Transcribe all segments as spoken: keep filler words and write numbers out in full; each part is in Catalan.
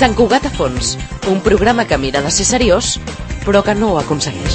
Sant Cugat a fons, un programa que mira de ser seriós, però que no ho aconsegueix.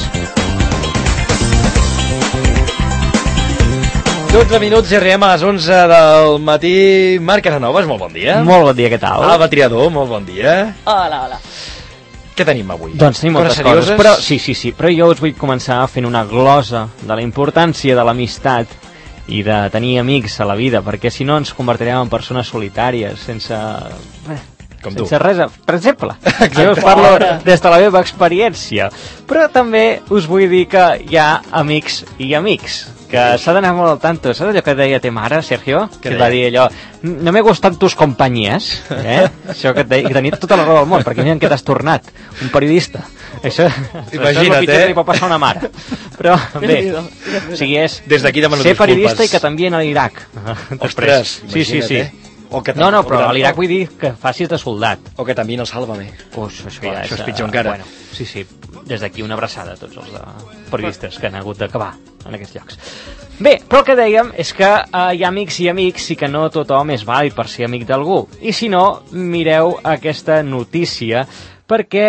dotze minuts i arribem a les onze del matí. Marc Casanovas, molt bon dia. Molt bon dia, què tal? Alba Triador, molt bon dia. Hola, hola. Què tenim avui? Doncs tenim moltes coses, però sí, sí, sí, però jo us vull començar fent una glosa de la importància de l'amistat i de tenir amics a la vida, perquè si no ens convertirem en persones solitàries, sense... Eh, Com sense tu. res, per exemple. Jo us parlo des de la meva experiència. Però també us vull dir que hi ha amics i amics, que s'ha d'anar molt al tanto. Saps allò que deia te mare, Sergio? Que va dir allò, no me gustan tus compañías, eh? Això que et deia, que tenia tota la raó del món, perquè mira que t'has tornat, un periodista. Això, això és el pitjor que li pot passar a una mare. Però bé, o sigui, és ser periodista i que t'envien a l'Iraq. Ostres, sí, sí, sí. O que no, no, però a l'Iraq vull dir que facis de soldat. O que t'envien el Sálvame. Pues això, ja és, això és pitjor encara. Bueno, sí, sí, des d'aquí una abraçada a tots els de periodistes que han hagut d'acabar en aquests llocs. Bé, però el que dèiem és que eh, hi ha amics i amics i que no tothom és vàlid per ser amic d'algú. I si no, mireu aquesta notícia perquè,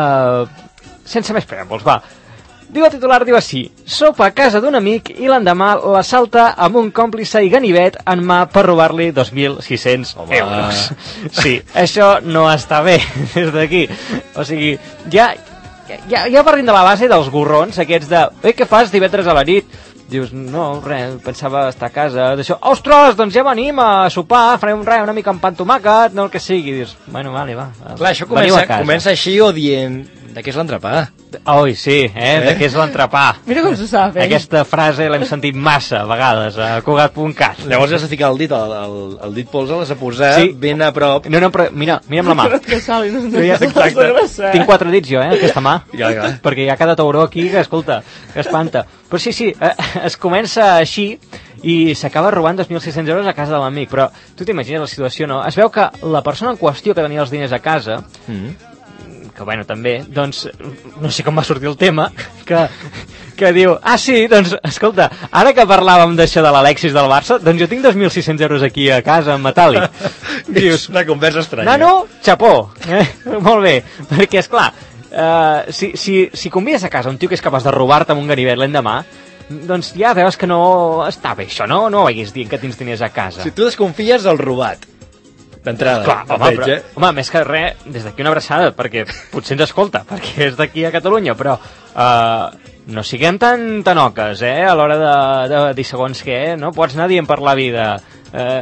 eh, sense més preàmbuls, va. Diu el titular, diu així: sopa a casa d'un amic i l'endemà l'assalta amb un còmplice i ganivet en mà per robar-li dos mil sis-cents euros. Sí, això no està bé des d'aquí. O sigui, ja, ja, ja parlem de la base dels gorrons aquests de eh, què fas divendres a la nit? Dius, no, res, pensava estar a casa, d'això, ostres, doncs ja venim a sopar, farem res, una mica amb pa amb tomàquet, no el que sigui. Dius, bueno, vale, va. Clar, això comença, comença així o dient de què és l'entrepà. Oi, sí, eh, eh? De què és l'entrepà. Mira com s'ho sap, eh? Aquesta frase l'hem sentit massa vegades a Cugat punt cat. Llavors has de ficar el dit, el, el, el dit pols l'has de posar sí. Ben a prop. No, no, però mira, mira'm la mà. Que sabi, no, no, exacte. Tinc quatre dits jo, eh, aquesta mà. Ja, ja. Perquè hi ha cada tauró aquí que, escolta, que espanta. Però sí, sí, eh, es comença així i s'acaba robant dos mil sis-cents euros a casa de l'amic. Però tu t'imagines la situació, no? Es veu que la persona en qüestió que tenia els diners a casa... Mm. que bueno, també, doncs, no sé com va sortir el tema, que, que diu, ah sí, doncs, escolta, ara que parlàvem d'això de l'Alexis del Barça, doncs jo tinc dos mil sis-cents euros aquí a casa en metàl·lic. Dius, una conversa estranya. Nano, xapó, eh? Molt bé, perquè, esclar, eh, si, si, si convides a casa un tio que és capaç de robar-te amb un ganivet l'endemà, doncs ja veus que no està bé això, no? No vagis dient que tens diners a casa. Si tu desconfies del robat, d'entrada. Clar, home, veig, però, eh? home, més que res, des d'aquí una abraçada, perquè potser ens escolta, perquè és d'aquí a Catalunya, però uh, no siguem tan tanoques, eh, a l'hora de, de dir segons què, no? Pots anar dient per la vida. Uh,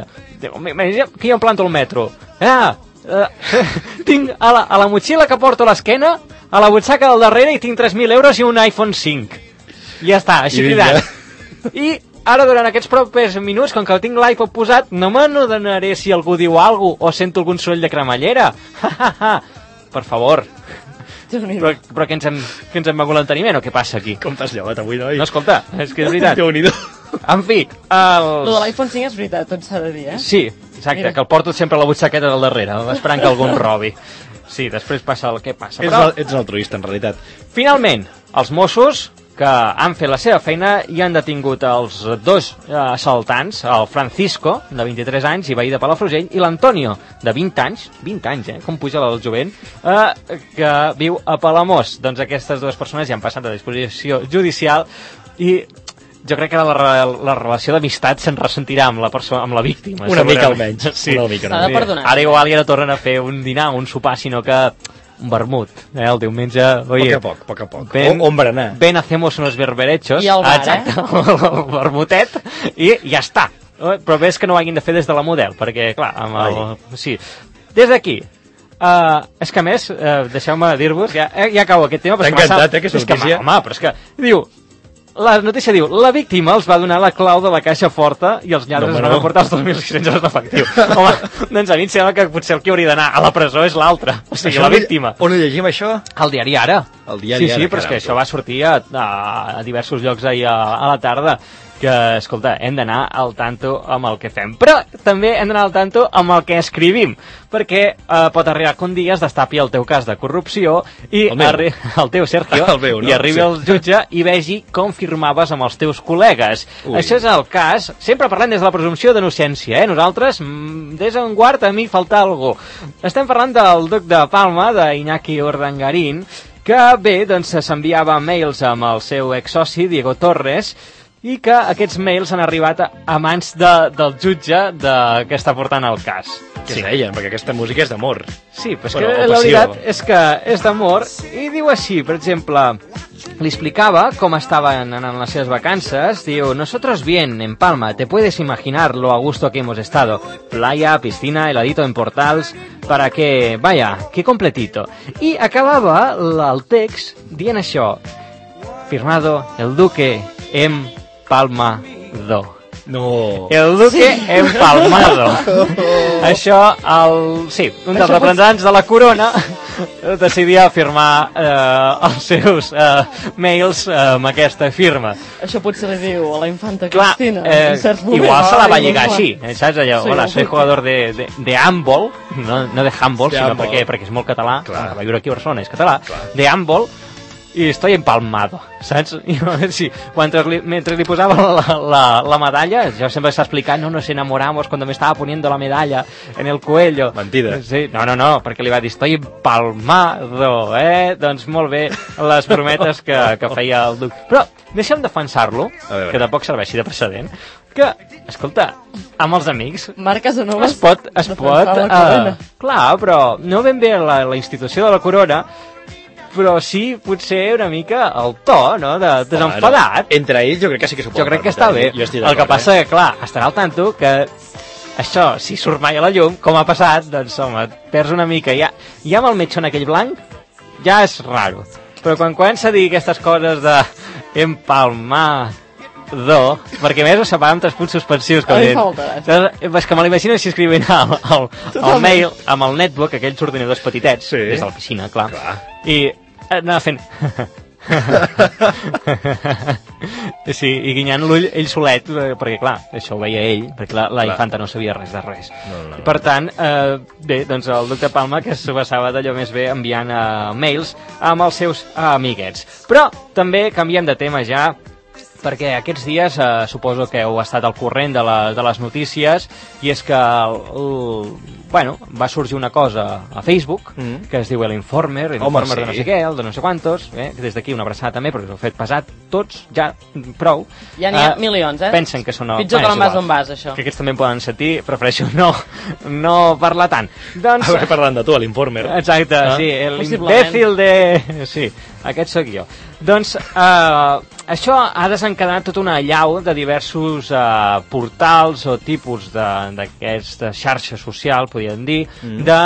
que jo em planto al metro. Ah, uh, tinc a la, a la motxilla que porto a l'esquena, a la butxaca del darrere, i tinc tres mil euros i un iPhone cinc. I ja està, així cridat. I ara, durant aquests propers minuts, com que tinc l'iPod posat, no me n'adonaré si algú diu alguna cosa o sento algun soroll de cremallera. Per favor. Però, però què ens hem, què ens hem begut l'enteniment o què passa aquí? Com t'has llevat avui, noi? No, escolta, és que és veritat. Déu-n'hi-do. En fi, els... Lo de l'iPhone cinc és veritat, tot s'ha de dir, eh? Sí, exacte, Mira. Que el porto sempre a la butxaqueta del darrere, esperant que algú em robi. Sí, després passa el que passa. Ets, però... ets un altruista, en realitat. Finalment, els Mossos, que han fet la seva feina i han detingut els dos eh, assaltants, el Francisco, de vint-i-tres anys i veí de Palafrugell, i l'Antonio, de vint anys, vint anys, eh, com puja el jovent, eh, que viu a Palamós. Doncs aquestes dues persones ja han passat a disposició judicial i jo crec que la, la relació d'amistat se'n ressentirà amb la persona, amb la víctima. Una mica almenys. Sí. Una mica, S'ha de perdonar. Ara igual ja no tornen a fer un dinar, un sopar, sinó que un vermut, eh, el diumenge, oye, poc a poc, poc a poc, ven, o, on berenar. Ben hacemos unos berberechos, i el bar, exacte, eh? el vermutet, i ja està. Però ves que no ho hagin de fer des de la model, perquè, clar, amb el... Sí. Des d'aquí, uh, és que a més, uh, deixeu-me dir-vos, ja, ja acabo aquest tema... T'ha encantat, eh, aquesta notícia? Que, home, però és que, diu, la notícia diu, la víctima els va donar la clau de la caixa forta i els lladres no, van no. aportar els dos mil sis-cents euros d'efectiu. Home, doncs a mi em sembla que potser el que hauria d'anar a la presó és l'altre, o sigui, això la víctima. On ho llegim, això? Al diari Ara. El diari sí, Ara, sí, però és que això va sortir a, a, a diversos llocs ahir a, a la tarda. que, escolta, hem d'anar al tanto amb el que fem. Però també hem d'anar al tanto amb el que escrivim, perquè eh, pot arribar que un dia es destapi el teu cas de corrupció i el, arri... el teu, Sergio, el meu, no? i arribi sí. el jutge i vegi com firmaves amb els teus col·legues. Ui. Això és el cas, sempre parlem des de la presumpció d'innocència, eh? Nosaltres, des d'un guard, a mi falta algú. Estem parlant del duc de Palma, d'Iñaki Urdangarín, que bé, doncs s'enviava mails amb el seu exsoci, Diego Torres, i que aquests mails han arribat a, a mans de, del jutge de, que està portant el cas. Què sí. deien? Perquè aquesta música és d'amor. Sí, però és bueno, que la veritat és que és d'amor i diu així, per exemple, li explicava com estaven en, en les seves vacances, diu, nosotros bien, en Palma, te puedes imaginar lo a gusto que hemos estado, playa, piscina, heladito en Portals, para que, vaya, que completito. I acabava el text dient això, firmado el duque en Palma do. No. El duque sí. empalmado. Això, el, sí, un dels representants de la corona decidia firmar eh, els seus eh, mails eh, amb aquesta firma. Això potser li diu a la infanta Clar, Cristina. Eh, igual se la va lligar així, eh, saps? Allò, sí, hola, soy jugador de, de, de handball, no, no de handball, de sinó handball. Perquè, perquè és molt català, clar. Va viure aquí a Barcelona, és català, clar. De handball, i estoy empalmado, saps? I, sí, li, mentre li posava la, la, la medalla, jo sempre s'ha explicat, no nos enamoramos cuando me estaba poniendo la medalla en el cuello. Mentida. Sí, no, no, no, perquè li va dir, estoy empalmado, eh? Doncs molt bé, les brometes que, que feia el duc. Però deixa'm defensar-lo, que tampoc serveixi de precedent, que, escolta, amb els amics... Marc Casanova es pot... Es pot uh, clar, però no ben bé la, la institució de la corona, però sí, potser una mica el to, no?, de desenfadat. Bueno, entre ells jo crec que sí que s'ho pot. Jo crec que està bé. El que passa que, clar, estarà al tanto que això, si surt mai a la llum, com ha passat, doncs, home, perds una mica. Ja, ja amb el metxon aquell blanc, ja és raro. Però quan comença a dir aquestes coses de empalmar... do, perquè més ho separa amb tres punts suspensius, com dient. És que me l'imagino si escrivint el, el, el mail amb el netbook, aquells ordinadors petitets, sí. Des de la piscina, clar, clar. I anava fent... sí, i guinyant l'ull ell solet, perquè clar, això ho veia ell, perquè la, la infanta no sabia res de res. No, no, no. Per tant, eh, bé, doncs el duc de Palma que s'ho passava d'allò més bé enviant eh, mails amb els seus eh, amiguets. Però també canviem de tema ja, perquè aquests dies eh, suposo que heu estat al corrent de, la, de les notícies, i és que el, el, bueno, va sorgir una cosa a Facebook mm. que es diu l'Informer, l'Informer sí. de no sé què, el de no sé quantos, eh, que des d'aquí una abraçada també, perquè us heu fet pesat tots, ja prou. Ja n'hi ha uh, milions, eh? Pensen que són... Pitjor que l'envàs d'on vas, això. Que aquests també poden sentir, prefereixo no, no parlar tant. Doncs... A veure, parlant de tu, l'Informer. Exacte, ah? Sí, l'imbècil de... Sí, aquest sóc jo. Doncs eh, això ha desencadenat tota una allau de diversos eh, portals o tipus d'aquesta xarxa social, podríem dir, mm. de...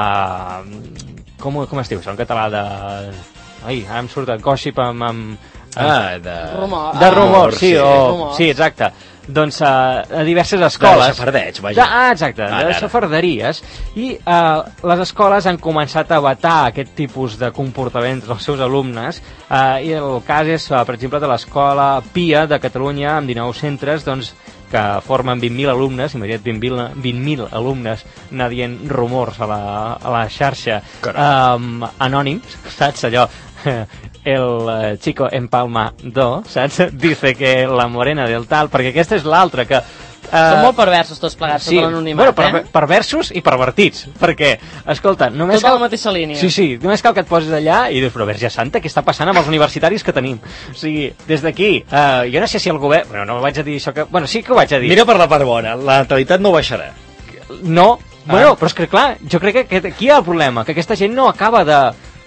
Eh, com, com es diu això en català? De... Ai, ara em surt el gossip amb... amb ah, de... Rumor. De rumor, sí, sí, o... rumor. Sí, exacte. Doncs uh, a diverses escoles... De xafardeig, vaja. De, ah, exacte, ah, de xafarderies. I uh, les escoles han començat a vetar aquest tipus de comportaments dels seus alumnes. Uh, I el cas és, uh, per exemple, de l'escola Pia de Catalunya, amb dinou centres, doncs, que formen vint mil alumnes, imagina't vint mil alumnes anar dient rumors a la, a la xarxa um, anònims, saps allò? El uh, chico en Palma do, saps? Dice que la morena del tal, perquè aquesta és l'altra que... Uh, Són molt perversos tots plegats, sí, sota l'anonimat, bueno, per, eh? perversos i pervertits, perquè, escolta, només Tot cal... a la mateixa línia. Sí, sí, només cal que et posis allà i dius, però Verge Santa, què està passant amb els universitaris que tenim? O sigui, des d'aquí, uh, jo no sé si el govern... Bueno, no vaig a dir això que... Bueno, sí que ho vaig a dir. Mira per la part bona, la natalitat no baixarà. No, ah. Bueno, però és que clar, jo crec que aquí hi ha el problema, que aquesta gent no acaba de...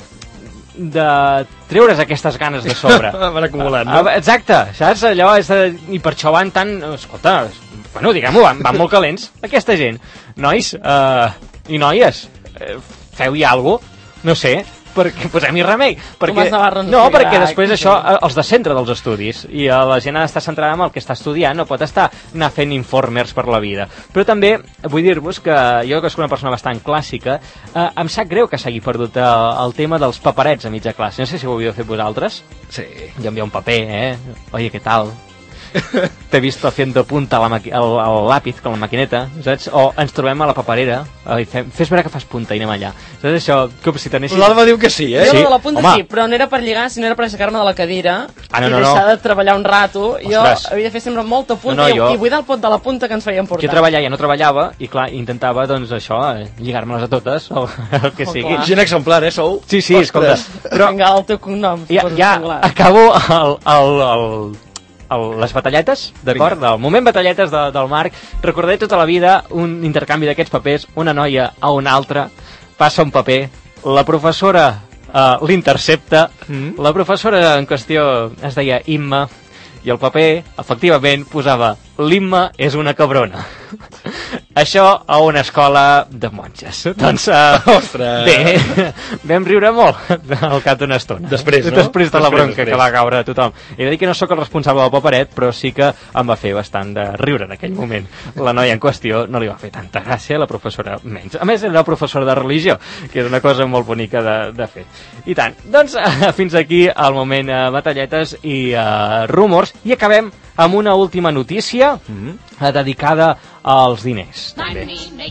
de treure's aquestes ganes de sobre. Van acumulant, no? Exacte, saps? Allò és de... I per això van tan... Escolta, bueno, diguem-ho, van, van molt calents, aquesta gent. Nois, uh, i noies, uh, feu-hi alguna cosa? No sé, perquè posem-hi remei. Perquè, no, perquè després això, els de centre dels estudis, i la gent ha d'estar centrada en el que està estudiant, no pot estar anar fent informers per la vida. Però també vull dir-vos que jo, que soc una persona bastant clàssica, eh, em sap greu que s'hagi perdut el, el tema dels paperets a mitja classe. No sé si ho havíeu fet vosaltres. Sí. Jo envia un paper, eh? Oye, què tal? t'he vist haciendo punta la maqui- el, el lápiz con la maquineta, saps? O ens trobem a la paperera i fem, fes veure que fas punta i anem allà. Saps això? Com si t'anessis... L'Alba diu que sí, eh? Jo Sí. de la punta Home. sí, però no era per lligar, sinó era per aixecar-me de la cadira Ah, no, i no, deixar no. de treballar un rato. Jo Ostres. havia de fer sempre molta punta No, no, i, jo- i buidar el pot de la punta que ens feien portar. Jo treballar ja no treballava i clar, intentava doncs això, eh, lligar-me-les a totes o el que Oh, sigui. clar. Gent exemplar, eh, sou? Sí, sí, escolta, Però... Vinga, el teu cognom. ja, posa ja senglar. acabo el, el, el, el, les batalletes, d'acord? Del moment batalletes de, del Marc. Recordaré tota la vida un intercanvi d'aquests papers, una noia a una altra, passa un paper, la professora uh, l'intercepta, mm. la professora en qüestió es deia Imma, i el paper, efectivament, posava l'Imma és una cabrona. Això a una escola de monges. Doncs, uh, Ostres! bé, vam riure molt al cap d'una estona. Després, no? Després de la Després, bronca després. que va caure a tothom. He de dir que no sóc el responsable del paperet, però sí que em va fer bastant de riure en aquell moment. La noia en qüestió no li va fer tanta gràcia, la professora menys. A més, era professora de religió, que és una cosa molt bonica de, de fer. I tant. Doncs uh, fins aquí el moment uh, batalletes i uh, rumors, i acabem amb una última notícia mm-hmm. dedicada als diners, també.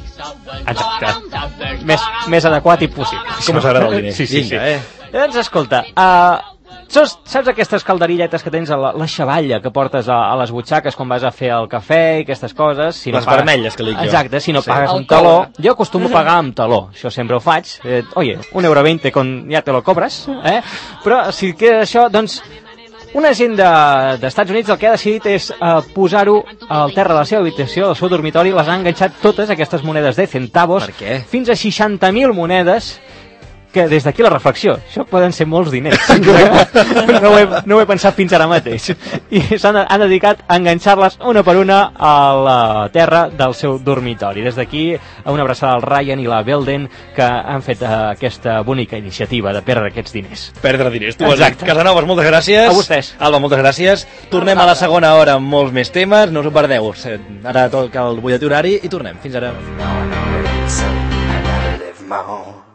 Exacte. Més, més adequat i possible. Com us agrada el diner? Sí, sí, Vinga, sí. eh? Doncs escolta, uh, saps, saps aquestes calderilletes que tens a la, la xavalla que portes a, a les butxaques quan vas a fer el cafè i aquestes coses? Si no Les pagues... vermelles, que li dic jo. Exacte, si no Sí. pagues El un taló... cobre. Jo acostumo a pagar amb taló, això sempre ho faig. Eh, oye, un euro veinte con ya te lo cobres, eh? Però si queda això, doncs... Una gent de- d'Estats Units el que ha decidit és uh, posar-ho al terra de la seva habitació, del seu dormitori, les han enganxat totes aquestes monedes de centavos, Per què? fins a seixanta mil monedes, que des d'aquí la reflexió, això poden ser molts diners. no, ho he, no ho he pensat fins ara mateix. I s'han han dedicat a enganxar-les una per una a la terra del seu dormitori. Des d'aquí, una abraçada al Ryan i la Belden, que han fet uh, aquesta bonica iniciativa de perdre aquests diners. Perdre diners. Tu has dit. Exacte. Casanovas, moltes gràcies. A vostès. Alba, moltes gràcies. Tornem a la segona hora amb molts més temes. No us ho perdeu. Ara toca el butlletí horari i tornem. Fins ara. I never live my own.